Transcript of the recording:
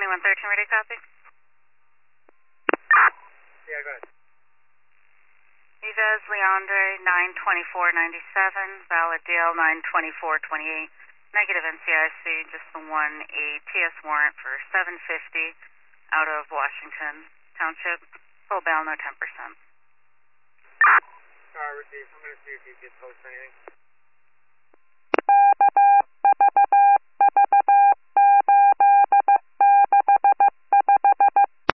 2113, ready to copy? Yeah, go ahead. Vivez Leandre 92497, valid DL 92428. Negative NCIC, just the one, a TS warrant for 750 out of Washington Township. Full bail, no 10%. Received. I'm going to see if you can post anything.